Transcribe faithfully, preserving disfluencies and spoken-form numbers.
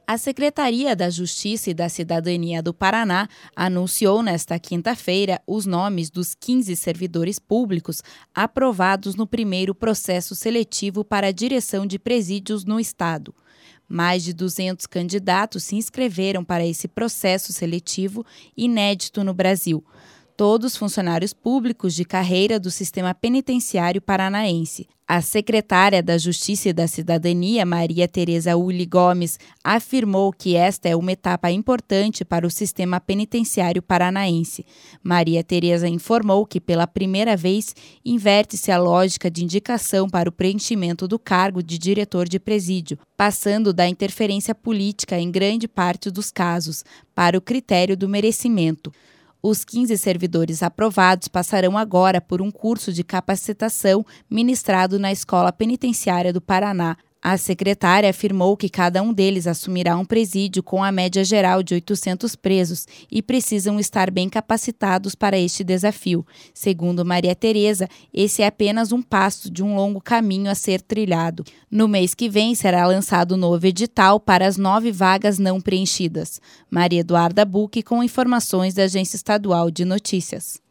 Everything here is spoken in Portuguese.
A Secretaria da Justiça e da Cidadania do Paraná anunciou nesta quinta-feira os nomes dos quinze servidores públicos aprovados no primeiro processo seletivo para a direção de presídios no estado. Mais de duzentos candidatos se inscreveram para esse processo seletivo inédito no Brasil. Todos funcionários públicos de carreira do sistema penitenciário paranaense. A secretária da Justiça e da Cidadania, Maria Tereza Uli Gomes, afirmou que esta é uma etapa importante para o sistema penitenciário paranaense. Maria Tereza informou que, pela primeira vez, inverte-se a lógica de indicação para o preenchimento do cargo de diretor de presídio, passando da interferência política em grande parte dos casos, para o critério do merecimento. Os quinze servidores aprovados passarão agora por um curso de capacitação ministrado na Escola Penitenciária do Paraná. A secretária afirmou que cada um deles assumirá um presídio com a média geral de oitocentos presos e precisam estar bem capacitados para este desafio. Segundo Maria Tereza, esse é apenas um passo de um longo caminho a ser trilhado. No mês que vem será lançado o novo edital para as nove vagas não preenchidas. Maria Eduarda Bucchi com informações da Agência Estadual de Notícias.